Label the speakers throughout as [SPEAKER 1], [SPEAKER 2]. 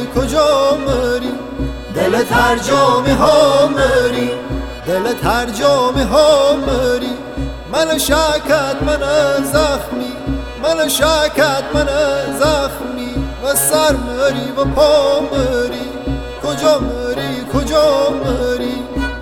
[SPEAKER 1] کجا مری دلت هر جا ها مری دلت هر جا ها مری من شکت من زخمی من شکت من زخمی و سر مری و پا مری کجا مری کجا مری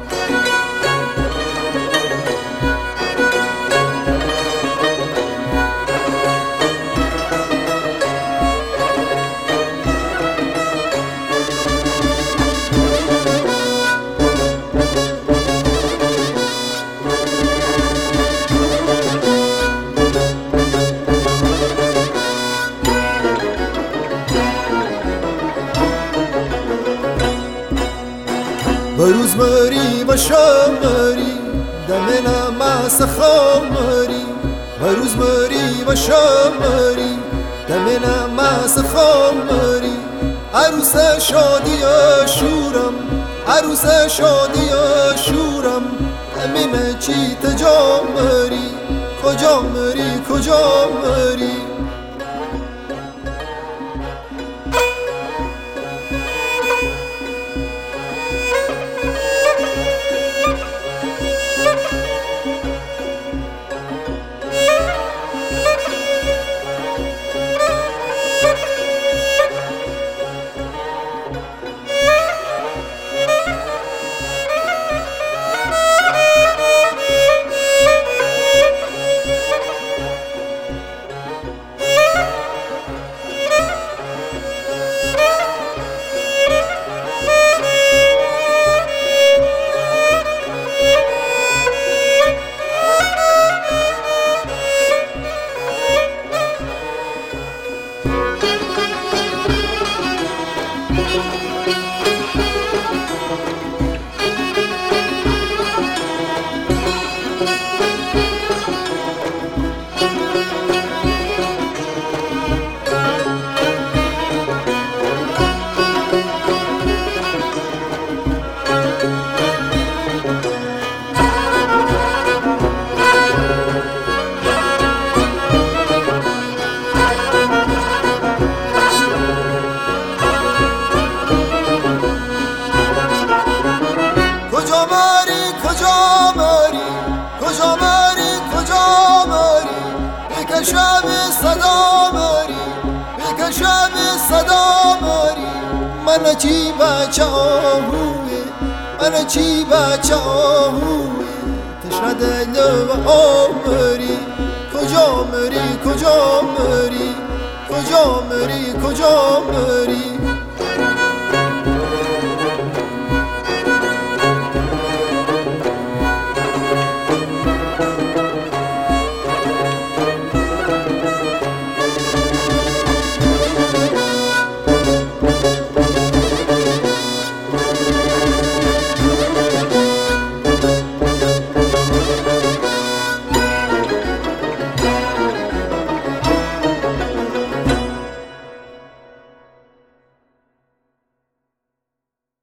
[SPEAKER 1] بروز مری و شام مری دمنا ما سخام مری بروز مری و شام مری دمنا ما سخام مری عروس شادی شورم عروس شادی شورم امین چی تجا مری کجا مری کجا مری کجا مری کجا مری بکشم صدا مری بکشم صدا مری من چی بچه آهوه من چی بچه آهوه تشنه دل و آمری کجا مری کجا مری کجا مری کجا مری